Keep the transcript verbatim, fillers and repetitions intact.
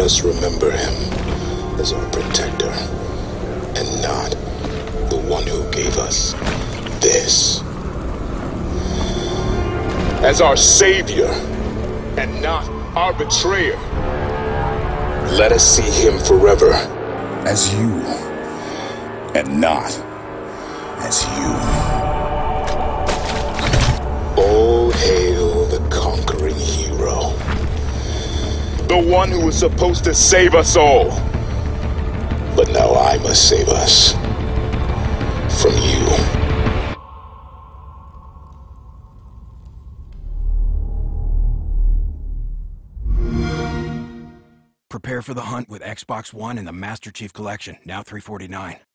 us remember him as our protector, and not the one who gave us this. As our savior, and not our betrayer. Let us see him forever as you, and not as you. All hail the conquering hero. The one who was supposed to save us all. But now I must save us from you. Prepare for the hunt with Xbox One and the Master Chief Collection, now three forty-nine.